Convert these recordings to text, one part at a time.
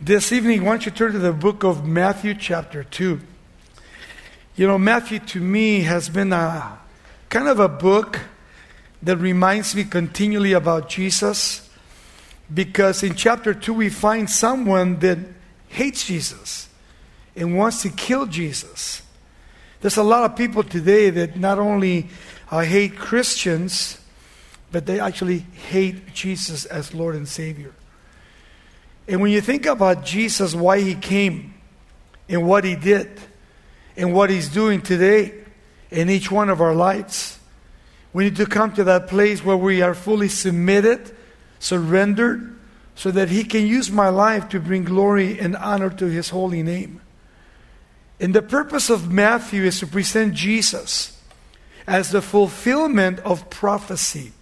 This evening, why don't you turn to the book of Matthew chapter 2. You know, Matthew to me has been a kind of a book that reminds me continually about Jesus, because in chapter 2 we find someone that hates Jesus and wants to kill Jesus. There's a lot of people today that not only hate Christians, but they actually hate Jesus as Lord and Savior. And when you think about Jesus, why He came, and what He did, and what He's doing today in each one of our lives, we need to come to that place where we are fully submitted, surrendered, so that He can use my life to bring glory and honor to His holy name. And the purpose of Matthew is to present Jesus as the fulfillment of prophecy.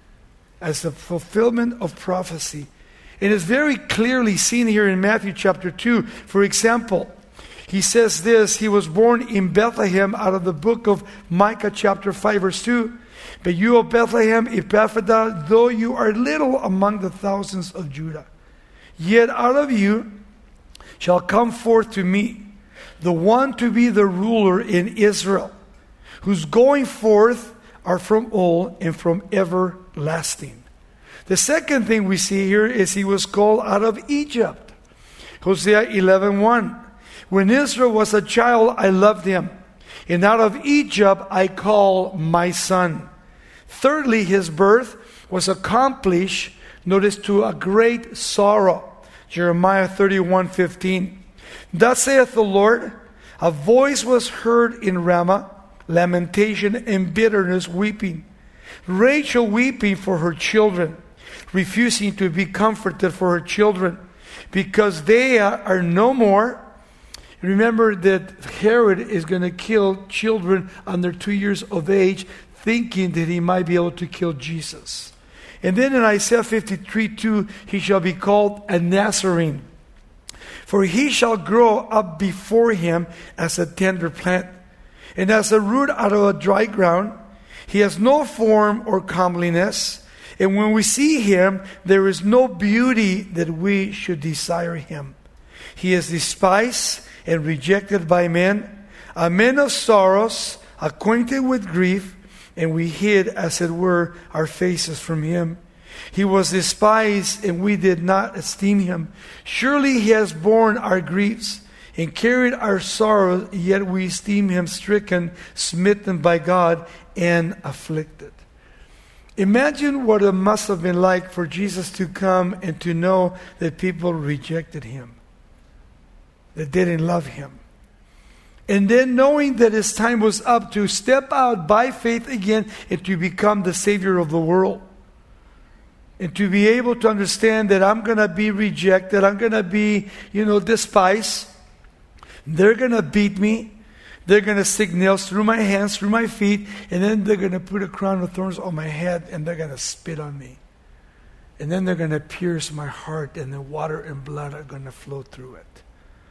As the fulfillment of prophecy. And it's very clearly seen here in Matthew chapter 2. For example, He says this: He was born in Bethlehem, out of the book of Micah chapter 5 verse 2. But you, O Bethlehem Ephrathah, though you are little among the thousands of Judah, yet out of you shall come forth to me the one to be the ruler in Israel, whose going forth are from old and from everlasting. The second thing we see here is He was called out of Egypt. Hosea 11:1. When Israel was a child, I loved him, and out of Egypt I call my son. Thirdly, His birth was accomplished, notice, to a great sorrow. Jeremiah 31:15. Thus saith the Lord, a voice was heard in Ramah, lamentation and bitterness, weeping. Rachel weeping for her children, refusing to be comforted for her children, because they are no more. Remember that Herod is going to kill children under 2 years of age, thinking that he might be able to kill Jesus. And then in Isaiah 53:2, he shall be called a Nazarene, for he shall grow up before him as a tender plant, and as a root out of a dry ground. He has no form or comeliness, and when we see Him, there is no beauty that we should desire Him. He is despised and rejected by men, a man of sorrows, acquainted with grief, and we hid, as it were, our faces from Him. He was despised, and we did not esteem Him. Surely He has borne our griefs and carried our sorrows, yet we esteem Him stricken, smitten by God, and afflicted. Imagine what it must have been like for Jesus to come and to know that people rejected Him, that didn't love Him. And then knowing that His time was up to step out by faith again and to become the Savior of the world. And to be able to understand that I'm going to be rejected, I'm going to be, despised. They're going to beat me. They're going to stick nails through my hands, through my feet, and then they're going to put a crown of thorns on my head, and they're going to spit on me. And then they're going to pierce my heart, and the water and blood are going to flow through it.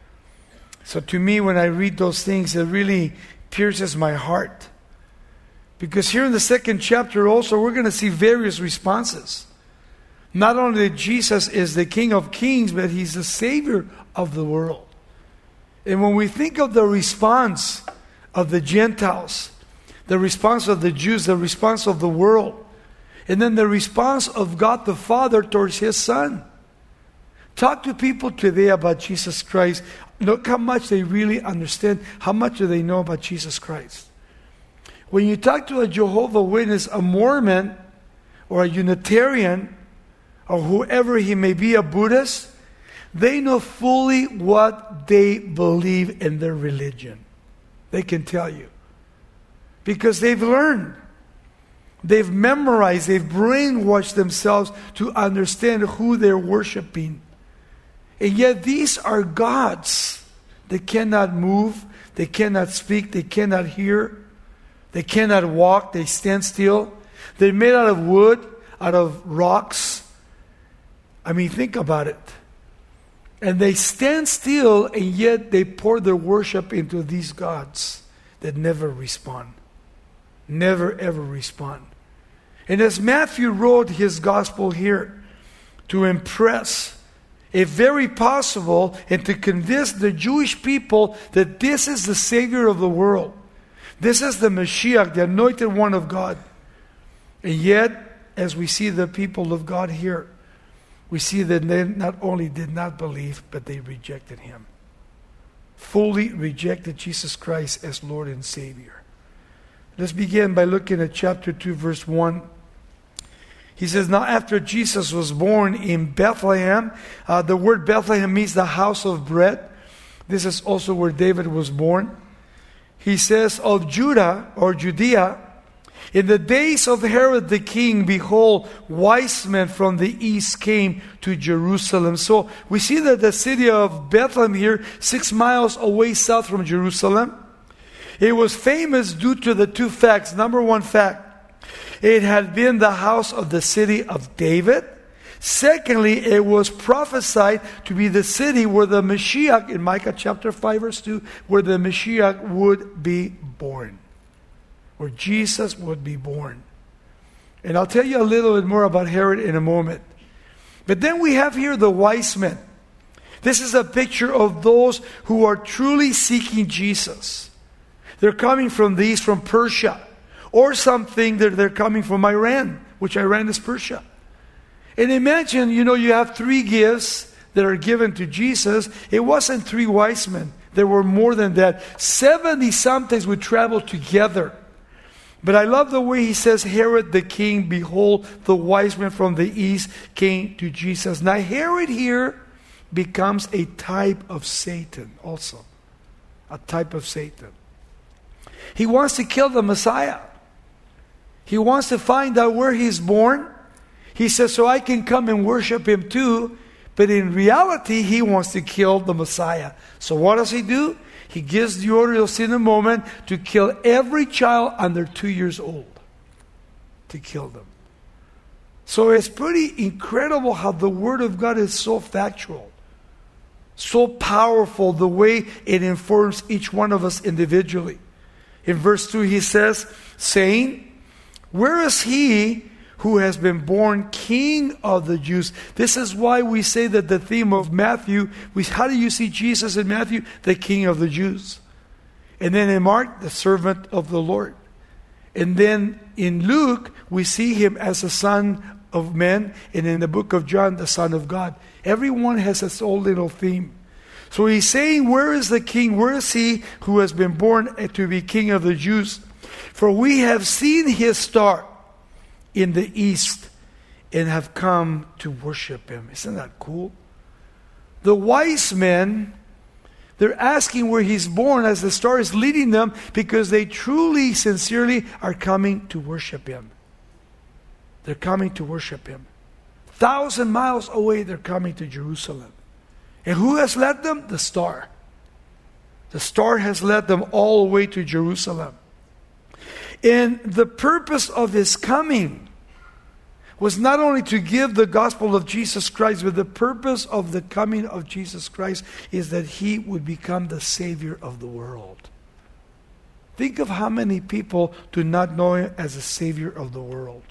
So to me, when I read those things, it really pierces my heart. Because here in the second chapter also, we're going to see various responses. Not only that Jesus is the King of Kings, but He's the Savior of the world. And when we think of the response of the Gentiles, the response of the Jews, the response of the world, and then the response of God the Father towards His Son. Talk to people today about Jesus Christ. Look how much they really understand. How much do they know about Jesus Christ? When you talk to a Jehovah's Witness, a Mormon, or a Unitarian, or whoever he may be, a Buddhist, they know fully what they believe in their religion. They can tell you. Because they've learned. They've memorized. They've brainwashed themselves to understand who they're worshiping. And yet these are gods. They cannot move. They cannot speak. They cannot hear. They cannot walk. They stand still. They're made out of wood, out of rocks. I mean, think about it. And they stand still, and yet they pour their worship into these gods that never respond. Never ever respond. And as Matthew wrote his gospel here to impress if very possible, and to convince the Jewish people that this is the Savior of the world. This is the Mashiach, the anointed one of God. And yet, as we see the people of God here, we see that they not only did not believe, but they rejected Him. Fully rejected Jesus Christ as Lord and Savior. Let's begin by looking at chapter 2, verse 1. He says, now after Jesus was born in Bethlehem, the word Bethlehem means the house of bread. This is also where David was born. He says, of Judah or Judea, in the days of Herod the king, behold, wise men from the east came to Jerusalem. So we see that the city of Bethlehem here, 6 miles away south from Jerusalem, it was famous due to the two facts. Number one fact, it had been the house of the city of David. Secondly, it was prophesied to be the city where the Mashiach, in Micah chapter 5 verse 2, where the Mashiach would be born. Where Jesus would be born. And I'll tell you a little bit more about Herod in a moment. But then we have here the wise men. This is a picture of those who are truly seeking Jesus. They're coming from the east, from Persia. Or something that they're coming from Iran, which Iran is Persia. And imagine, you have 3 gifts that are given to Jesus. It wasn't 3 wise men. There were more than that. 70 sometimes would travel together. But I love the way he says, Herod the king, behold, the wise men from the east came to Jesus. Now Herod here becomes a type of Satan also. A type of Satan. He wants to kill the Messiah. He wants to find out where He's born. He says, so I can come and worship Him too. But in reality, He wants to kill the Messiah. So what does He do? He gives the order, you'll see in a moment, to kill every child under 2 years old. To kill them. So it's pretty incredible how the Word of God is so factual. So powerful, the way it informs each one of us individually. In verse 2 he says, saying, where is He who has been born King of the Jews? This is why we say that the theme of Matthew, how do you see Jesus in Matthew? The King of the Jews. And then in Mark, the servant of the Lord. And then in Luke, we see Him as the Son of Man. And in the book of John, the Son of God. Everyone has its own little theme. So he's saying, where is the King? Where is He who has been born to be King of the Jews? For we have seen His star in the east and have come to worship Him. Isn't that cool? The wise men, they're asking where He's born as the star is leading them because they truly, sincerely are coming to worship Him. They're coming to worship Him. 1,000 miles away, they're coming to Jerusalem. And who has led them? The star. The star has led them all the way to Jerusalem. And the purpose of His coming was not only to give the gospel of Jesus Christ, but the purpose of the coming of Jesus Christ is that He would become the Savior of the world. Think of how many people do not know Him as the Savior of the world.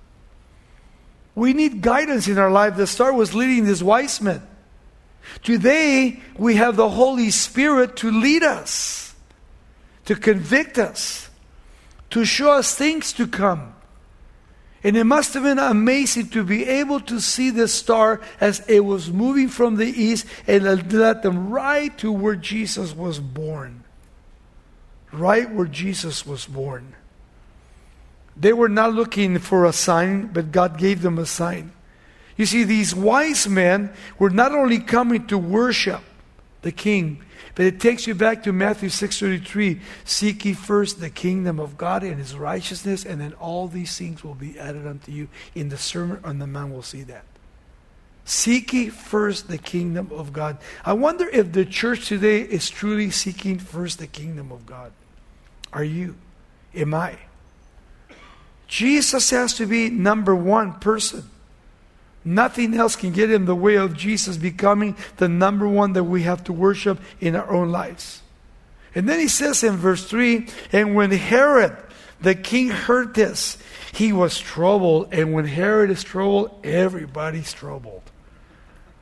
We need guidance in our life. The star was leading these wise men. Today, we have the Holy Spirit to lead us, to convict us, to show us things to come. And it must have been amazing to be able to see the star as it was moving from the east and it led them right to where Jesus was born. Right where Jesus was born. They were not looking for a sign, but God gave them a sign. You see, these wise men were not only coming to worship the King, but it takes you back to Matthew 6:33. Seek ye first the kingdom of God and His righteousness, and then all these things will be added unto you. In the Sermon on the Mount we'll see that. Seek ye first the kingdom of God. I wonder if the church today is truly seeking first the kingdom of God. Are you? Am I? Jesus has to be number one person. Nothing else can get in the way of Jesus becoming the number one that we have to worship in our own lives. And then he says in verse 3, and when Herod the king heard this, he was troubled. And when Herod is troubled, everybody's troubled.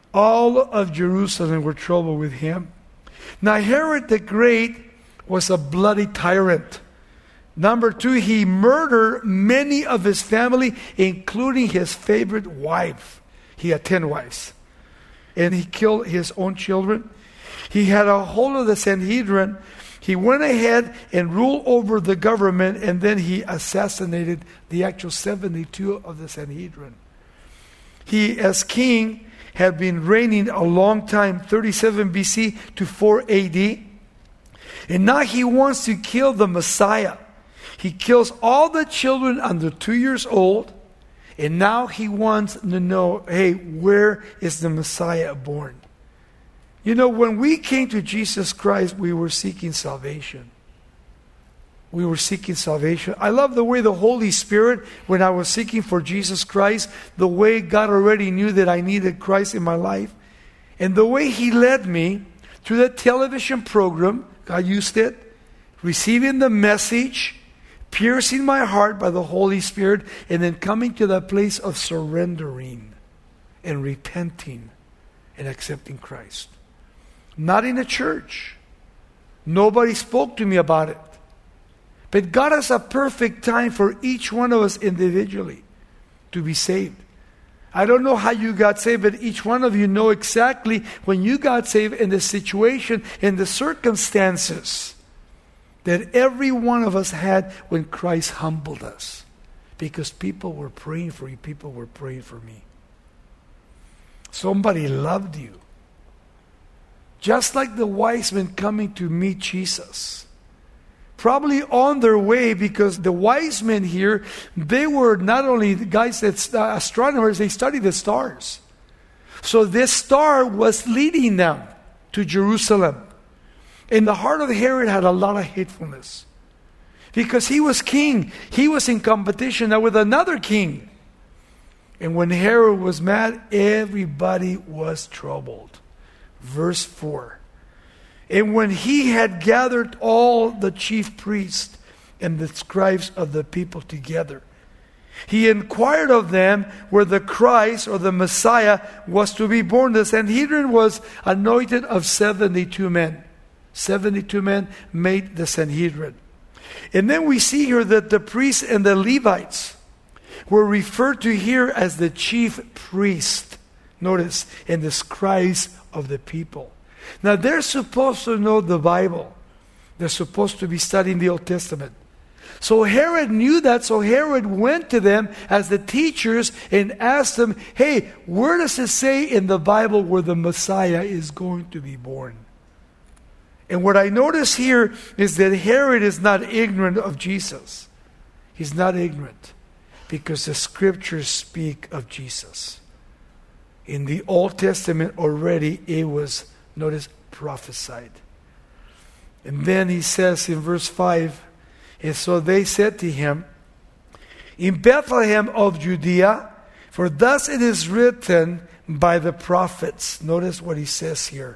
all of Jerusalem were troubled with him. Now Herod the Great was a bloody tyrant. Number 2, he murdered many of his family, including his favorite wife. He had 10 wives. And he killed his own children. He had a hold of the Sanhedrin. He went ahead and ruled over the government, and then he assassinated the actual 72 of the Sanhedrin. He, as king, had been reigning a long time, 37 BC to 4 AD. And now he wants to kill the Messiah. He kills all the children under 2 years old. And now he wants to know, hey, where is the Messiah born? You know, when we came to Jesus Christ, we were seeking salvation. We were seeking salvation. I love the way the Holy Spirit, when I was seeking for Jesus Christ, the way God already knew that I needed Christ in my life. And the way He led me through that television program, God used it, receiving the message, piercing my heart by the Holy Spirit, and then coming to that place of surrendering and repenting and accepting Christ. Not in a church. Nobody spoke to me about it. But God has a perfect time for each one of us individually to be saved. I don't know how you got saved, but each one of you know exactly when you got saved in the situation, in the circumstances that every one of us had when Christ humbled us. Because people were praying for you. People were praying for me. Somebody loved you. Just like the wise men coming to meet Jesus. Probably on their way, because the wise men here, they were not only the guys that astronomers, they studied the stars. So this star was leading them to Jerusalem. And the heart of Herod had a lot of hatefulness. Because he was king. He was in competition now with another king. And when Herod was mad, everybody was troubled. Verse 4. And when he had gathered all the chief priests and the scribes of the people together, he inquired of them where the Christ or the Messiah was to be born. The Sanhedrin was anointed of 72 men. 72 men made the Sanhedrin. And then we see here that the priests and the Levites were referred to here as the chief priest. Notice, and the scribes of the people. Now they're supposed to know the Bible. They're supposed to be studying the Old Testament. So Herod knew that, so Herod went to them as the teachers and asked them, hey, where does it say in the Bible where the Messiah is going to be born? And what I notice here is that Herod is not ignorant of Jesus. He's not ignorant because the scriptures speak of Jesus. In the Old Testament already it was, notice, prophesied. And then he says in verse 5, and so they said to him, in Bethlehem of Judea, for thus it is written by the prophets. Notice what he says here.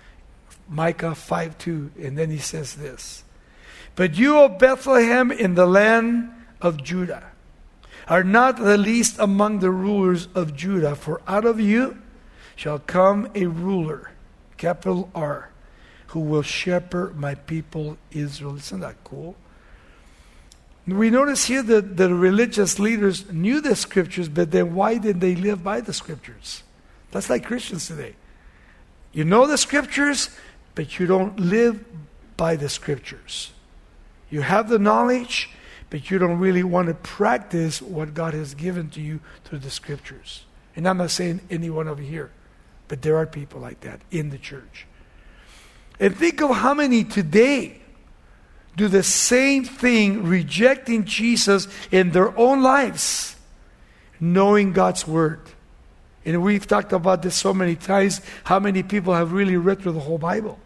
Micah 5:2, and then he says this. But you, O Bethlehem, in the land of Judah, are not the least among the rulers of Judah, for out of you shall come a ruler, capital R, who will shepherd my people Israel. Isn't that cool? We notice here that the religious leaders knew the scriptures, but then why did they live by the scriptures? That's like Christians today. You know the scriptures, but you don't live by the scriptures. You have the knowledge, but you don't really want to practice what God has given to you through the scriptures. And I'm not saying anyone over here, but there are people like that in the church. And think of how many today do the same thing, rejecting Jesus in their own lives, knowing God's word. And we've talked about this so many times, how many people have really read through the whole Bible.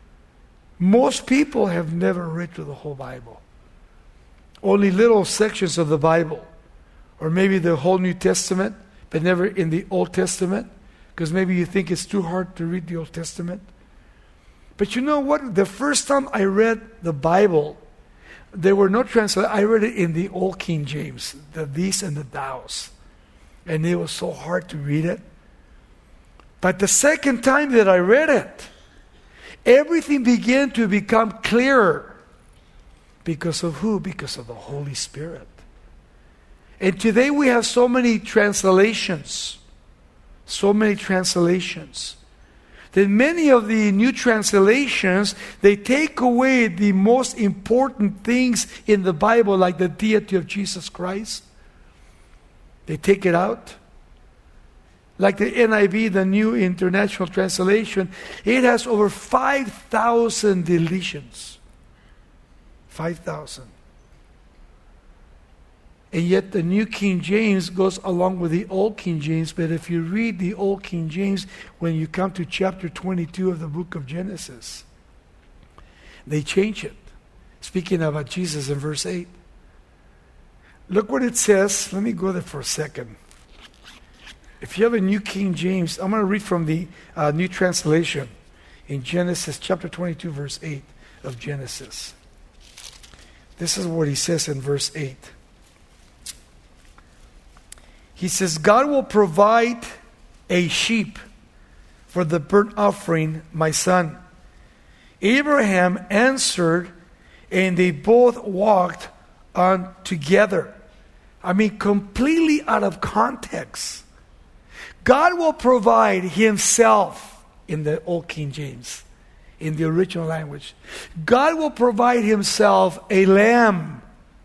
Most people have never read through the whole Bible. Only little sections of the Bible. Or maybe the whole New Testament, but never in the Old Testament. Because maybe you think it's too hard to read the Old Testament. But you know what? The first time I read the Bible, there were no translations. I read it in the Old King James, the these and the thous. And it was so hard to read it. But the second time that I read it, everything began to become clearer. Because of who? Because of the Holy Spirit. And today we have so many translations. So many translations. That many of the new translations, they take away the most important things in the Bible, like the deity of Jesus Christ. They take it out. Like the NIV, the New International Translation, it has over 5,000 deletions. 5,000. And yet the New King James goes along with the Old King James. But if you read the Old King James, when you come to chapter 22 of the book of Genesis, they change it. Speaking about Jesus in verse 8. Look what it says. Let me go there for a second. If you have a New King James, I'm going to read from the New Translation in Genesis chapter 22, verse 8 of Genesis. This is what he says in verse 8. He says, God will provide a sheep for the burnt offering, my son. Abraham answered, and they both walked on together. I mean, completely out of context. God will provide himself in the Old King James, in the original language. God will provide himself a lamb.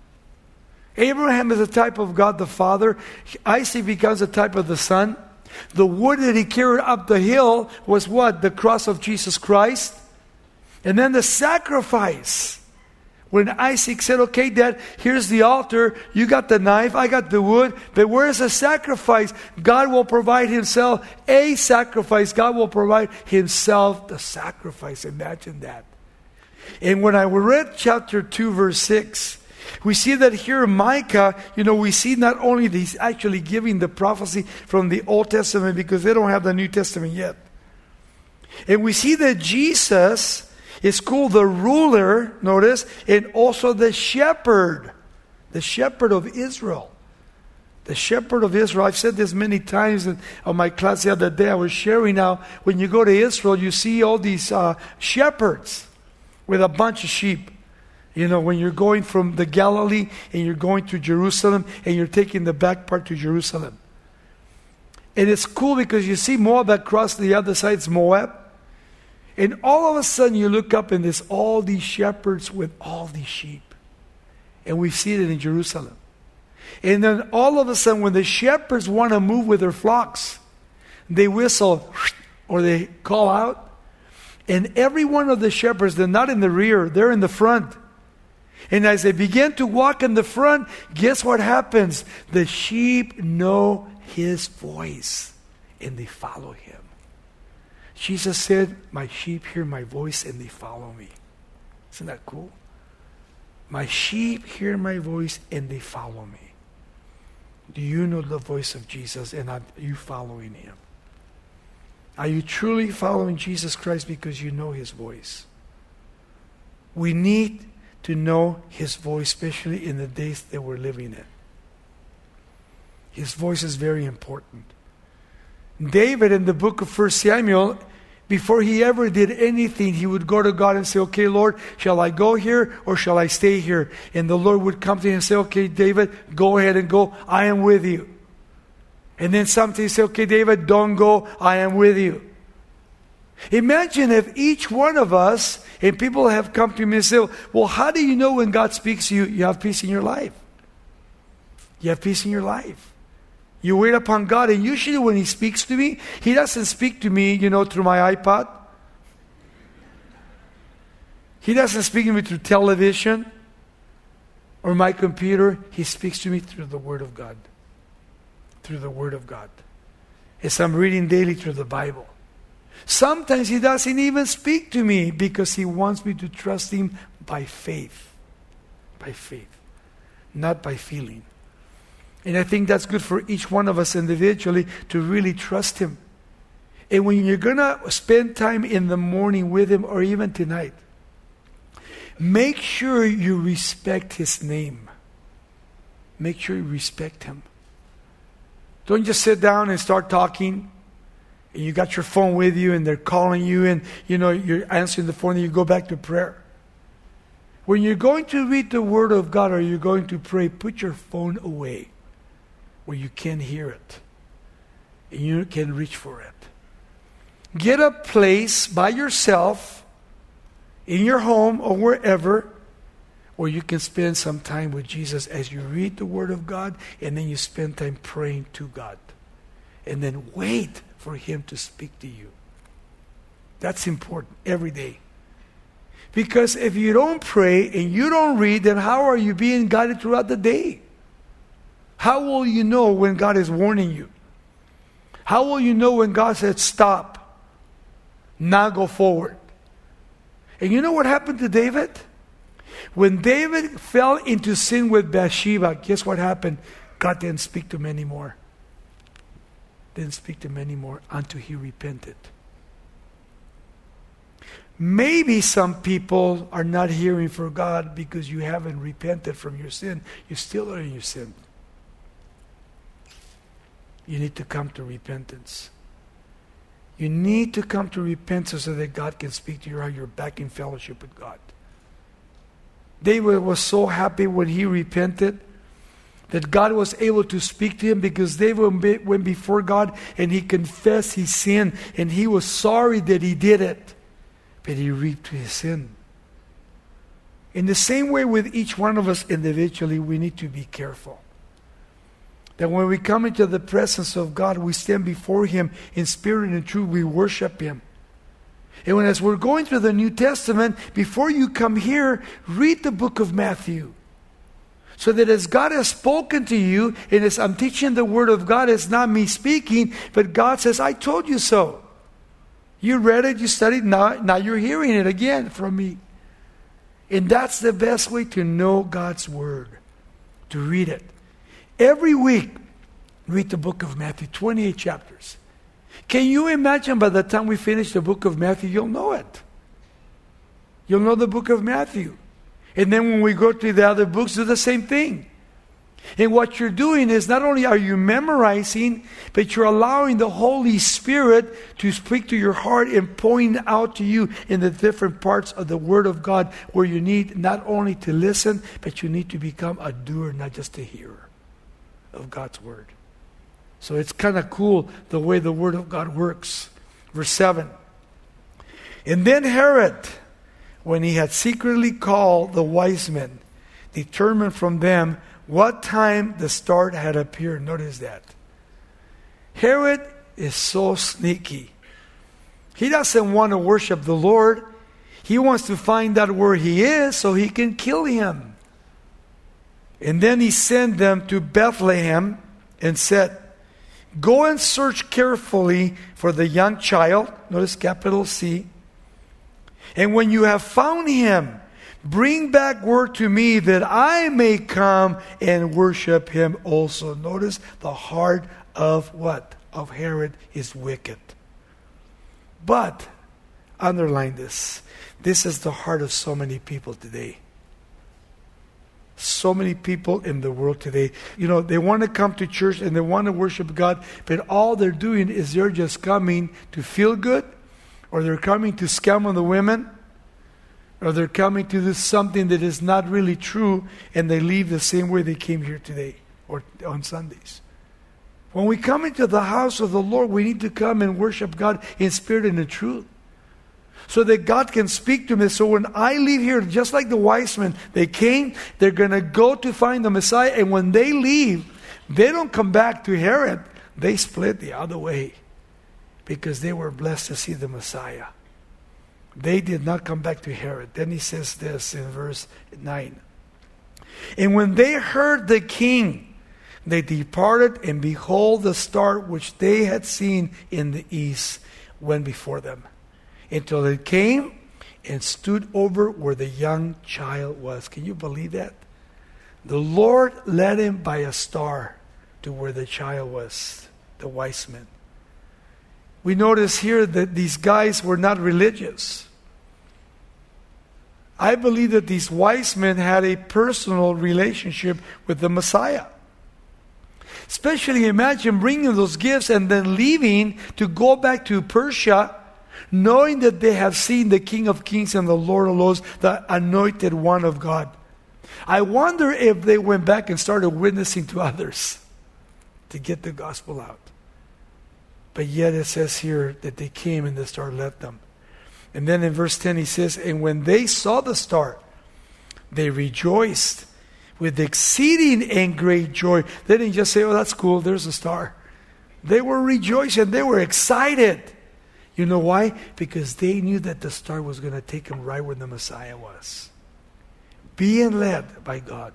Abraham is a type of God the Father. Isaac becomes a type of the Son. The wood that he carried up the hill was what? The cross of Jesus Christ. And then the sacrifice. When Isaac said, okay, Dad, here's the altar. You got the knife, I got the wood. But where's the sacrifice? God will provide himself a sacrifice. God will provide himself the sacrifice. Imagine that. And when I read chapter 2, verse 6, we see that here Micah, we see not only that he's actually giving the prophecy from the Old Testament because they don't have the New Testament yet. And we see that Jesus is called the ruler, notice, and also the shepherd of Israel. The shepherd of Israel. I've said this many times on my class the other day. I was sharing now, when you go to Israel, you see all these shepherds with a bunch of sheep. When you're going from the Galilee and you're going to Jerusalem and you're taking the back part to Jerusalem. And it's cool because you see Moab across the other side, it's Moab. And all of a sudden you look up and there's all these shepherds with all these sheep. And we see it in Jerusalem. And then all of a sudden when the shepherds want to move with their flocks, they whistle or they call out. And every one of the shepherds, they're not in the rear, they're in the front. And as they begin to walk in the front, guess what happens? The sheep know his voice and they follow him. Jesus said, my sheep hear my voice and they follow me. Isn't that cool? My sheep hear my voice and they follow me. Do you know the voice of Jesus and are you following him? Are you truly following Jesus Christ because you know his voice? We need to know his voice, especially in the days that we're living in. His voice is very important. David in the book of 1 Samuel, before he ever did anything, he would go to God and say, okay, Lord, shall I go here or shall I stay here? And the Lord would come to him and say, okay, David, go ahead and go. I am with you. And then something he say, okay, David, don't go. I am with you. Imagine if each one of us, and people have come to me and say, well, how do you know when God speaks to you? You have peace in your life. You have peace in your life. You wait upon God, and usually when he speaks to me, he doesn't speak to me, through my iPod. He doesn't speak to me through television or my computer. He speaks to me through the Word of God. Through the Word of God. As I'm reading daily through the Bible. Sometimes he doesn't even speak to me because he wants me to trust him by faith. By faith. Not by feeling. And I think that's good for each one of us individually to really trust him. And when you're going to spend time in the morning with him or even tonight, make sure you respect his name. Make sure you respect him. Don't just sit down and start talking And you got your phone with you and they're calling you and, you're answering the phone and you go back to prayer. When you're going to read the Word of God or you're going to pray, put your phone away where you can't hear it. And you can reach for it. Get a place by yourself, in your home or wherever, where you can spend some time with Jesus as you read the Word of God, and then you spend time praying to God. And then wait for Him to speak to you. That's important every day. Because if you don't pray and you don't read, then how are you being guided throughout the day? How will you know when God is warning you? How will you know when God said stop, now go forward? And you know what happened to David? When David fell into sin with Bathsheba, guess what happened? God didn't speak to him anymore. Didn't speak to him anymore until he repented. Maybe some people are not hearing from God because you haven't repented from your sin. You still are in your sin. You need to come to repentance. You need to come to repentance so that God can speak to you how you're back in fellowship with God. David was so happy when he repented that God was able to speak to him because David went before God and he confessed his sin and he was sorry that he did it. But he reaped his sin. In the same way with each one of us individually, we need to be careful. That when we come into the presence of God, we stand before Him in spirit and truth. We worship Him. And as we're going through the New Testament, before you come here, read the book of Matthew. So that as God has spoken to you, and as I'm teaching the Word of God, it's not me speaking, but God says, I told you so. You read it, you studied, now you're hearing it again from me. And that's the best way to know God's Word, to read it. Every week, read the book of Matthew, 28 chapters. Can you imagine by the time we finish the book of Matthew, you'll know it. You'll know the book of Matthew. And then when we go to the other books, do the same thing. And what you're doing is not only are you memorizing, but you're allowing the Holy Spirit to speak to your heart and point out to you in the different parts of the Word of God where you need not only to listen, but you need to become a doer, not just a hearer of God's Word. So it's kind of cool the way the Word of God works. Verse 7. And then Herod, when he had secretly called the wise men, determined from them what time the star had appeared. Notice that. Herod is so sneaky. He doesn't want to worship the Lord. He wants to find out where He is so he can kill Him. And then he sent them to Bethlehem and said, go and search carefully for the young child. Notice capital C. And when you have found him, bring back word to me that I may come and worship him also. Notice the heart of what? Of Herod is wicked. But, underline this. This is the heart of so many people today. So many people in the world today, they want to come to church and they want to worship God, but all they're doing is they're just coming to feel good, or they're coming to scam on the women, or they're coming to do something that is not really true, and they leave the same way they came here today or on Sundays. When we come into the house of the Lord, we need to come and worship God in spirit and in truth, so that God can speak to me. So when I leave here, just like the wise men, they came, they're going to go to find the Messiah. And when they leave, they don't come back to Herod. They split the other way because they were blessed to see the Messiah. They did not come back to Herod. Then he says this in verse 9. And when they heard the king, they departed, and behold, the star which they had seen in the east went before them, until it came and stood over where the young child was. Can you believe that? The Lord led him by a star to where the child was, the wise men. We notice here that these guys were not religious. I believe that these wise men had a personal relationship with the Messiah. Especially imagine bringing those gifts and then leaving to go back to Persia, knowing that they have seen the King of Kings and the Lord of Lords, the anointed one of God. I wonder if they went back and started witnessing to others to get the gospel out. But yet it says here that they came and the star led them. And then in verse 10 he says, and when they saw the star, they rejoiced with exceeding and great joy. They didn't just say, oh, that's cool, there's a star. They were rejoicing. They were excited. You know why? Because they knew that the star was going to take them right where the Messiah was. Being led by God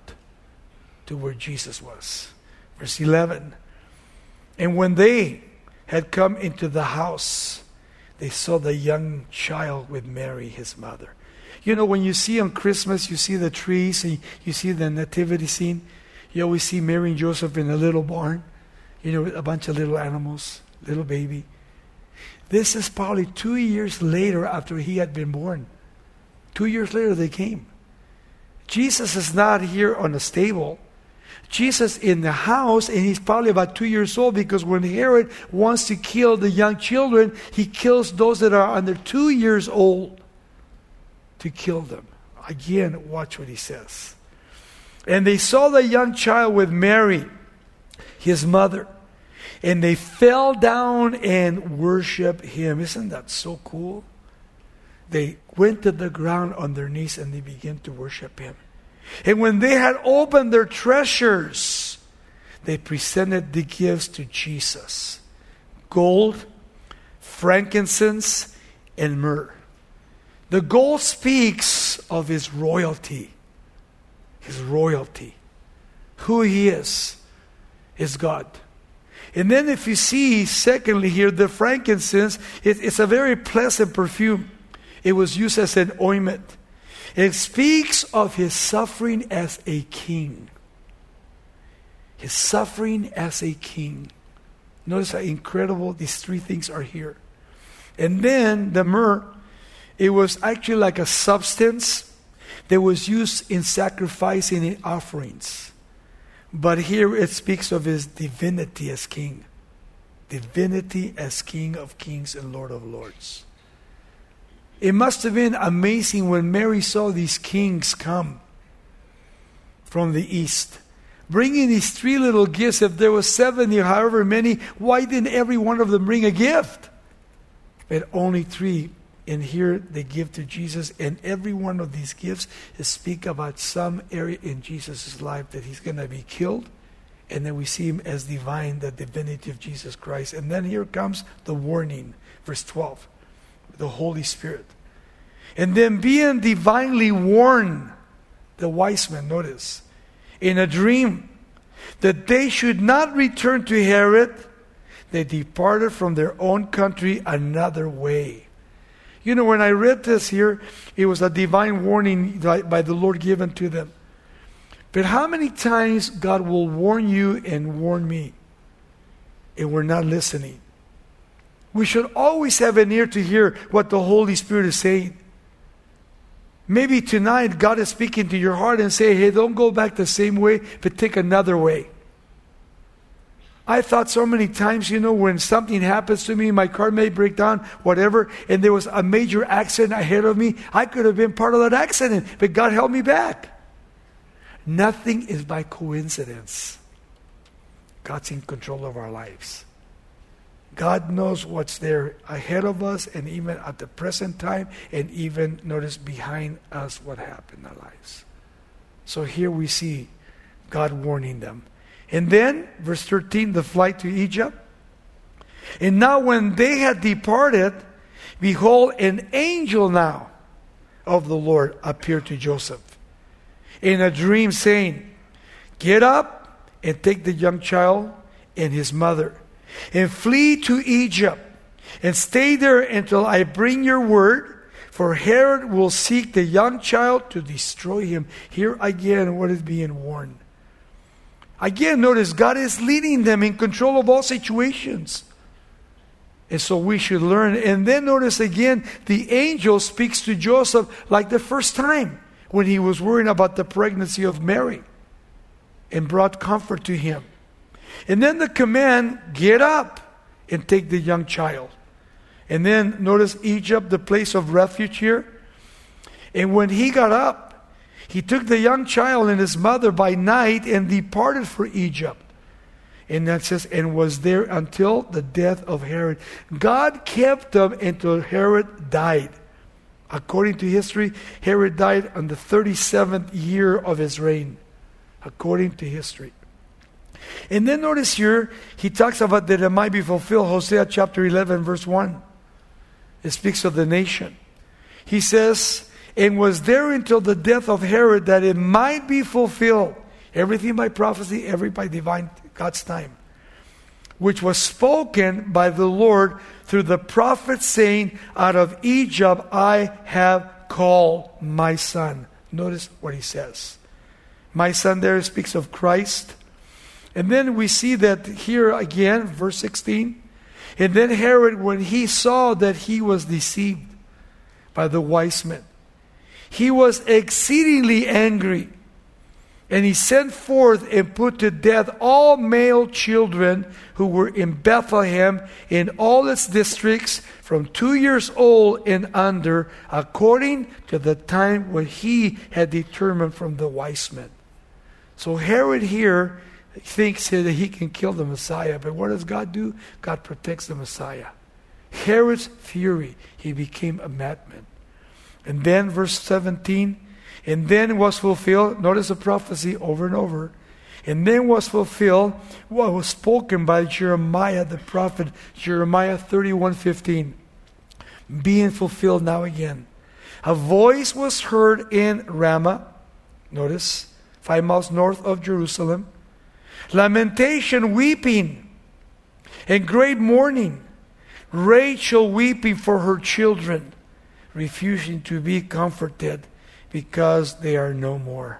to where Jesus was. Verse 11. And when they had come into the house, they saw the young child with Mary, his mother. You know, when you see on Christmas, you see the trees, and you see the nativity scene. You always see Mary and Joseph in a little barn. You know, a bunch of little animals, little baby. This is probably 2 years later after he had been born. 2 years later they came. Jesus is not here on a stable. Jesus in the house, and he's probably about 2 years old, because when Herod wants to kill the young children, he kills those that are under 2 years old to kill them. Again, watch what he says. And they saw the young child with Mary, his mother, and they fell down and worshiped him. Isn't that so cool? They went to the ground on their knees and they began to worship him. And when they had opened their treasures, they presented the gifts to Jesus: gold, frankincense, and myrrh. The gold speaks of his royalty. His royalty. Who he is God. And then if you see, secondly here, the frankincense, it's a very pleasant perfume. It was used as an ointment. It speaks of his suffering as a king. His suffering as a king. Notice how incredible these three things are here. And then the myrrh, it was actually like a substance that was used in sacrificing and offerings. But here it speaks of his divinity as king. Divinity as King of Kings and Lord of Lords. It must have been amazing when Mary saw these kings come from the east, bringing these three little gifts. If there was 70 or however many, why didn't every one of them bring a gift? But only three. And here they give to Jesus, and every one of these gifts speak about some area in Jesus' life that he's going to be killed, and then we see him as divine, the divinity of Jesus Christ. And then here comes the warning, verse 12, the Holy Spirit. And then being divinely warned, the wise men, notice, in a dream, that they should not return to Herod, they departed from their own country another way. You know, when I read this here, it was a divine warning by the Lord given to them. But how many times God will warn you and warn me, and we're not listening? We should always have an ear to hear what the Holy Spirit is saying. Maybe tonight God is speaking to your heart and say, hey, don't go back the same way, but take another way. I thought so many times, you know, when something happens to me, my car may break down, whatever, and there was a major accident ahead of me, I could have been part of that accident, but God held me back. Nothing is by coincidence. God's in control of our lives. God knows what's there ahead of us, and even at the present time, and even, notice, behind us what happened in our lives. So here we see God warning them. And then, verse 13, the flight to Egypt. And now when they had departed, behold, an angel now of the Lord appeared to Joseph in a dream, saying, get up and take the young child and his mother, and flee to Egypt, and stay there until I bring your word, for Herod will seek the young child to destroy him. Here again, what is being warned? Again, notice, God is leading them in control of all situations. And so we should learn. And then notice again, the angel speaks to Joseph like the first time when he was worrying about the pregnancy of Mary, and brought comfort to him. And then the command, get up and take the young child. And then notice Egypt, the place of refuge here. And when he got up, he took the young child and his mother by night and departed for Egypt. And that says, and was there until the death of Herod. God kept them until Herod died. According to history, Herod died on the 37th year of his reign. According to history. And then notice here, he talks about that it might be fulfilled. Hosea chapter 11 verse 1. It speaks of the nation. He says, and was there until the death of Herod that it might be fulfilled. Everything by prophecy, every by divine God's time. Which was spoken by the Lord through the prophet saying, out of Egypt I have called my son. Notice what he says. My son there speaks of Christ. And then we see that here again, verse 16. And then Herod, when he saw that he was deceived by the wise men, he was exceedingly angry. And he sent forth and put to death all male children who were in Bethlehem in all its districts from 2 years old and under, according to the time when he had determined from the wise men. So Herod here thinks that he can kill the Messiah. But what does God do? God protects the Messiah. Herod's fury, he became a madman. And then verse 17, and then was fulfilled, notice the prophecy over and over, and then was fulfilled what was spoken by Jeremiah the prophet, Jeremiah 31:15, being fulfilled now again. A voice was heard in Ramah, notice, 5 miles north of Jerusalem, lamentation, weeping, and great mourning, Rachel weeping for her children, refusing to be comforted because they are no more.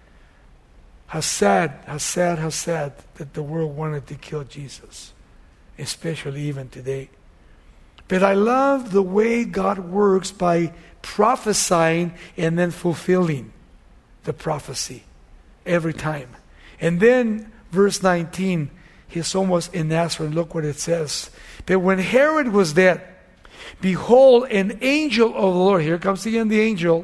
How sad that the world wanted to kill Jesus, especially even today. But I love the way God works by prophesying and then fulfilling the prophecy every time. And then verse 19, he's almost in Nazareth. Look what it says. That when Herod was dead, behold, an angel of the Lord, here comes again the angel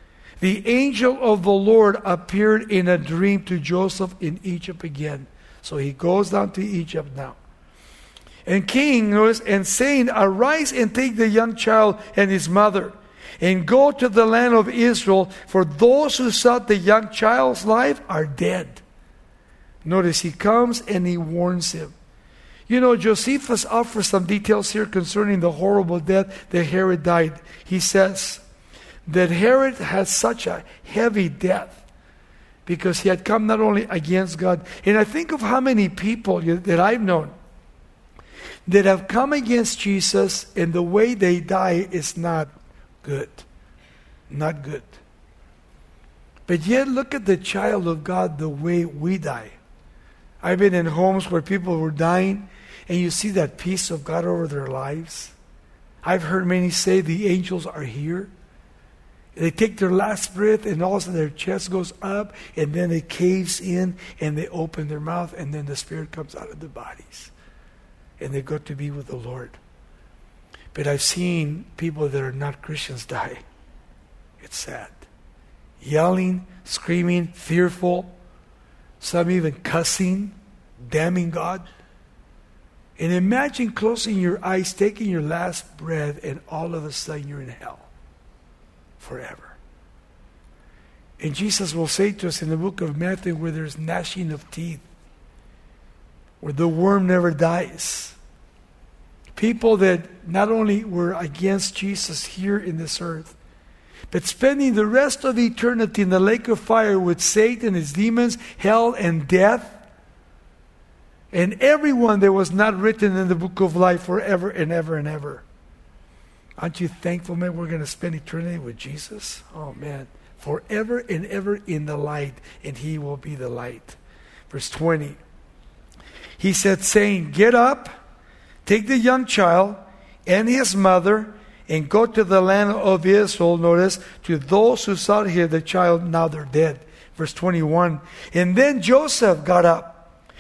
of the Lord appeared in a dream to Joseph in Egypt again. So he goes down to Egypt now. And king knows, and saying, arise and take the young child and his mother, and go to the land of Israel, for those who sought the young child's life are dead. Notice he comes and he warns him. You know, Josephus offers some details here concerning the horrible death that Herod died. He says that Herod had such a heavy death because he had come not only against God. And I think of how many people that I've known that have come against Jesus, and the way they die is not good. Not good. But yet look at the child of God, the way we die. I've been in homes where people were dying, and you see that peace of God over their lives. I've heard many say the angels are here. They take their last breath, and all of a sudden their chest goes up, and then it caves in, and they open their mouth, and then the spirit comes out of their bodies. And they go to be with the Lord. But I've seen people that are not Christians die. It's sad. Yelling, screaming, fearful. Some even cussing, damning God. And imagine closing your eyes, taking your last breath, and all of a sudden you're in hell forever. And Jesus will say to us in the book of Matthew, where there's gnashing of teeth, where the worm never dies. People that not only were against Jesus here in this earth, but spending the rest of eternity in the lake of fire with Satan, his demons, hell, and death, and everyone that was not written in the book of life forever and ever and ever. Aren't you thankful, man, we're going to spend eternity with Jesus? Oh, man. Forever and ever in the light, and he will be the light. Verse 20. He said, saying, get up, take the young child and his mother, and go to the land of Israel, notice, to those who sought here the child, now they're dead. Verse 21. And then Joseph got up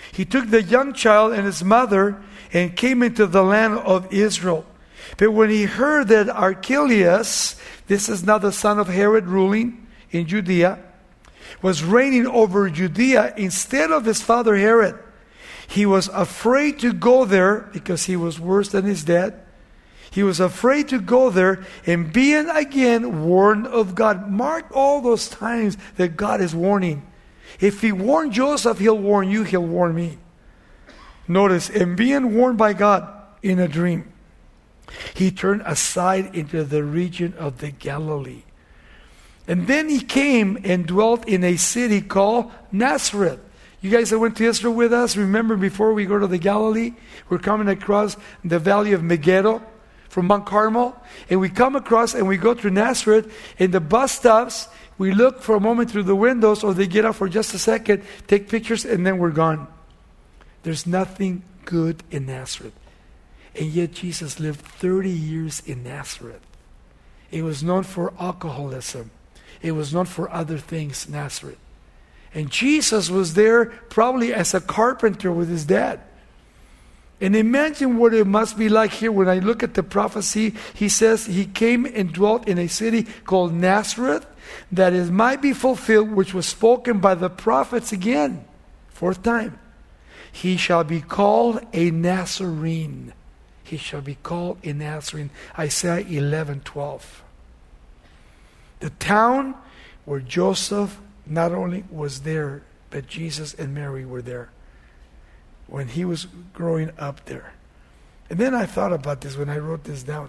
He took the young child and his mother and came into the land of Israel. But when he heard that Archelaus, this is now the son of Herod ruling in Judea, was reigning over Judea instead of his father Herod, he was afraid to go there because he was worse than his dad. He was afraid to go there, and being again warned of God. Mark all those times that God is warning. If he warned Joseph, he'll warn you, he'll warn me. Notice, and being warned by God in a dream, he turned aside into the region of the Galilee. And then he came and dwelt in a city called Nazareth. You guys that went to Israel with us, remember before we go to the Galilee, we're coming across the valley of Megiddo from Mount Carmel. And we come across and we go through Nazareth. And the bus stops, we look for a moment through the windows, or they get out for just a second, take pictures, and then we're gone. There's nothing good in Nazareth. And yet Jesus lived 30 years in Nazareth. It was known for alcoholism. It was known for other things, Nazareth. And Jesus was there probably as a carpenter with his dad. And imagine what it must be like here when I look at the prophecy. He says he came and dwelt in a city called Nazareth, that it might be fulfilled, which was spoken by the prophets again, fourth time. He shall be called a Nazarene. He shall be called a Nazarene. Isaiah 11:12. The town where Joseph not only was there, but Jesus and Mary were there when he was growing up there. And then I thought about this when I wrote this down,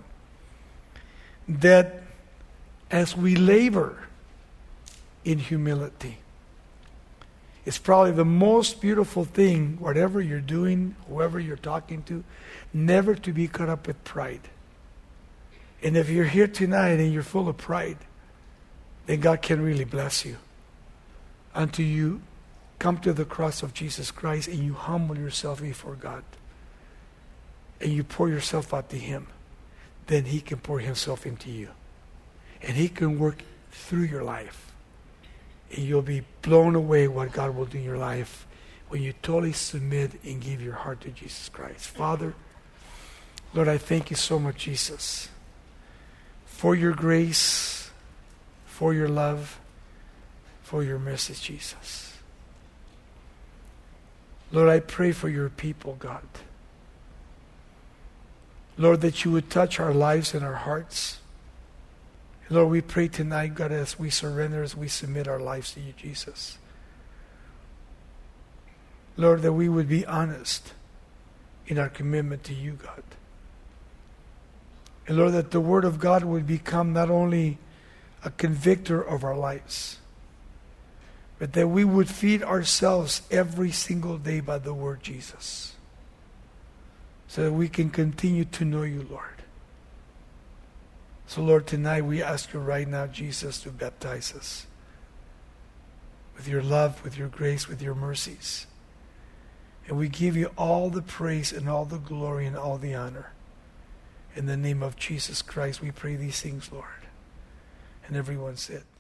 that as we labor in humility, it's probably the most beautiful thing, whatever you're doing, whoever you're talking to, never to be caught up with pride. And if you're here tonight and you're full of pride, then God can really bless you until you come to the cross of Jesus Christ and you humble yourself before God and you pour yourself out to him. Then he can pour himself into you. And he can work through your life. And you'll be blown away what God will do in your life when you totally submit and give your heart to Jesus Christ. Father, Lord, I thank you so much, Jesus, for your grace, for your love, for your mercy, Jesus. Lord, I pray for your people, God. Lord, that you would touch our lives and our hearts. Lord, we pray tonight, God, as we surrender, as we submit our lives to you, Jesus. Lord, that we would be honest in our commitment to you, God. And Lord, that the Word of God would become not only a convictor of our lives, but that we would feed ourselves every single day by the Word, Jesus, so that we can continue to know you, Lord. So, Lord, tonight we ask you right now, Jesus, to baptize us with your love, with your grace, with your mercies. And we give you all the praise and all the glory and all the honor. In the name of Jesus Christ, we pray these things, Lord. And everyone said,